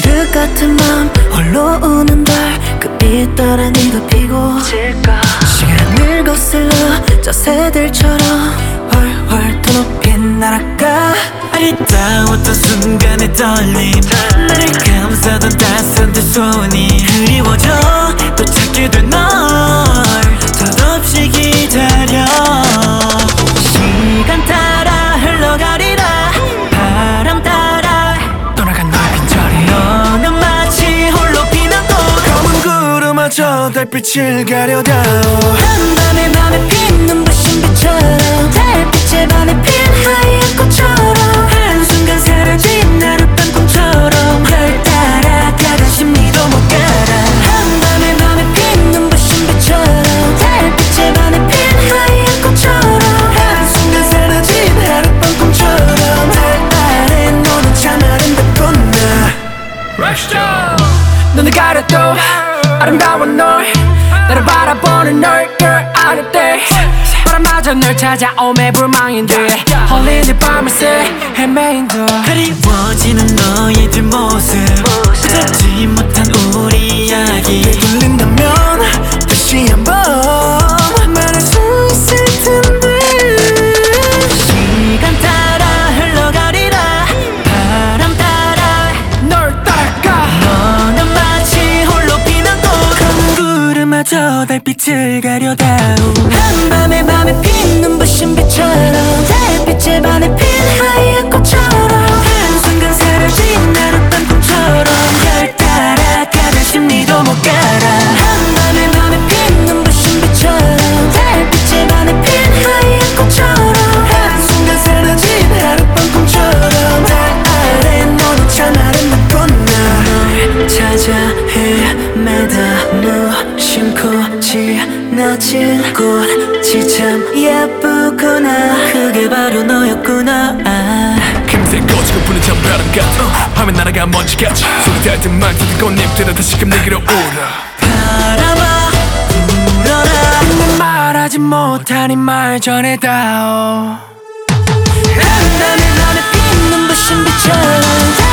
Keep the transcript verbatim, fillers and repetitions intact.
가득 같은 맘 홀로 우는 달그 따라 니도 피고 질까. 시간을 거슬러 저 새들처럼 훨훨 더 높이 날아가. 아리따웠던 순간의 떨림, 나를 감싸던 따스한 두 손이 그리워져 또 찾게 된 널 덧없이 기다려. 시간 따라 흘러가리라 바람 따라 떠나간 너의 빈자리. 너는 마치 홀로 피는 꽃 검은 구름마저 달빛을 가려다오. 한밤에 밤에 핀 눈부신 빛처럼 달빛에 반해 핀 하얀 꽃처럼 한순간 사라진 하룻밤 꿈처럼 별 따라 가던 심리도 못 가라. 한밤에 밤에 핀 눈부신 빛처럼 달빛에 반해 핀 하얀 꽃처럼 한순간 사라진 하룻밤 꿈처럼 달 아래 너는 참 아름답구나. 눈을 가려도 아름다운 널 나를 바라보는 널 girl 아닐 때 바람마저 널 찾아오매 불망인데 홀린 네 밤을 새 헤매인 듯 그리워지는 너의 뒷모습 잊지 못한 우리 이야기. 돌린다면 다시 한번 말할 수 있을 텐데. 시간 따라 흘러가리라 바람 따라 널 따라가. 너는 마치 홀로 피는 꽃 검은 구름마저 달빛을 가려다오. 한밤에 밤에 핀 눈부신 빛처럼 달빛에 반해 핀 하얀 꽃처럼 한순간 사라진 하룻밤 꿈처럼 별 따라 가던 심리도 못 가라. 한밤에 밤에 핀 눈부신 빛처럼 달빛에 반해 핀 하얀 꽃처럼 한순간 사라진 하룻밤 꿈처럼 달 아래 너는 참 아름답구나. 널 찾아 헤매다 무심코 지나친 꽃이 참 예쁘구나. 그게 바로 너였구나. 아. 금세 꺼지고 부는 찬바람 같아. 어, 화면 날아가 먼지같이 소리 닿을 듯만 든 꽃잎들은 다시금 내게로 오라. 바람아 불어라. 말하지 못한 이 말 전해다오. 한밤에 밤에 핀 눈부신 빛처럼